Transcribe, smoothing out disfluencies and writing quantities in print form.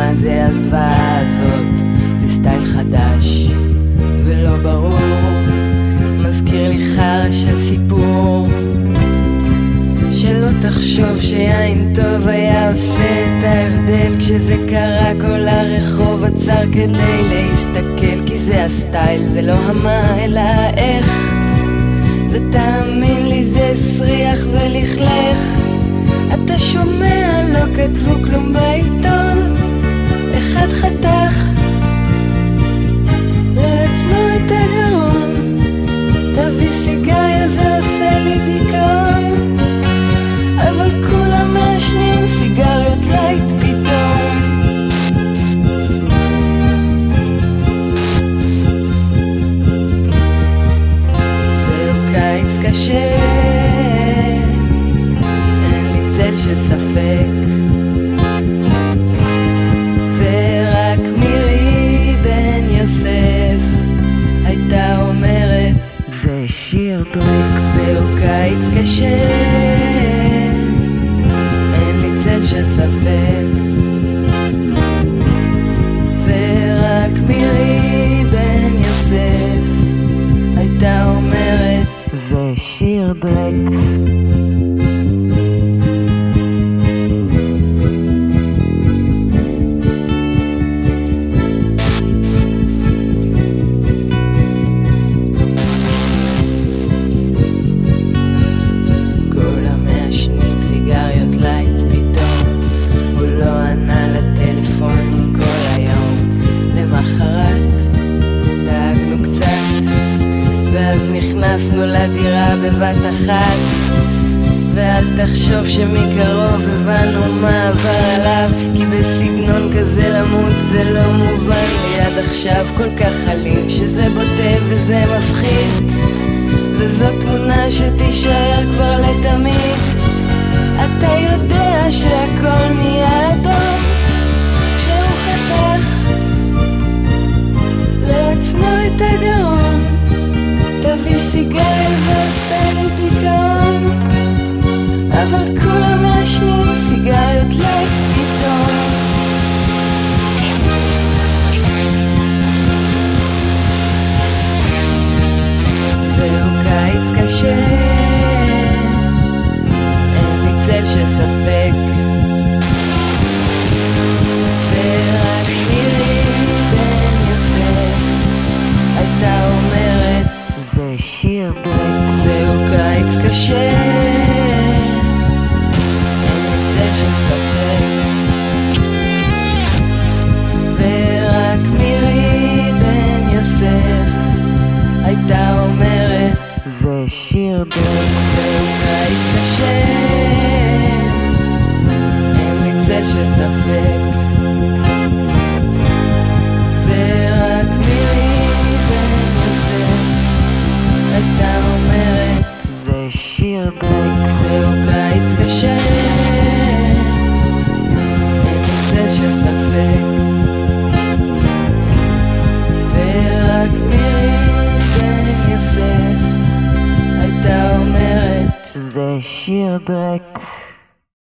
מה זה הזוועה הזאת, זה סטייל חדש ולא ברור, מזכיר לי חרא של סיפור, שלא תחשוב שיין טוב היה עושה את ההבדל, כשזה קרה כל הרחוב עצר כדי להסתכל, כי זה הסטייל, זה לא המה אלא איך, ותאמין לי זה סריח ולכלך, אתה שומע לא כתבו כלום בעיתון, אחד חתך לעצמו את הגרון, תביא סיגריה זה עושה לי דיכאון, אבל כולם מעשנים סיגריות לייט פתאום. זהו קיץ קשה, אין לי צל של ספק, ורק מירי בן יוסף הייתה אומרת זה שיר דרק. זהו קיץ קשה, אין לי צל של ספק, ורק מירי בן יוסף הייתה אומרת זה שיר דרק. נכנסנו לדירה בבת אחת, ואל תחשוב שמקרוב הבנו מה עבר עליו, כי בסגנון כזה למות זה לא מובן ליד עכשיו, כל כך חלים שזה בוטה וזה מפחיד, וזו תמונה שתישאר כבר לתמיד. אתה יודע שהכל נהיה אדום כשהוא חתך לעצמו את הגרון, תביא סיגריה ועושה לי דיכאון, אבל כולם מעשנים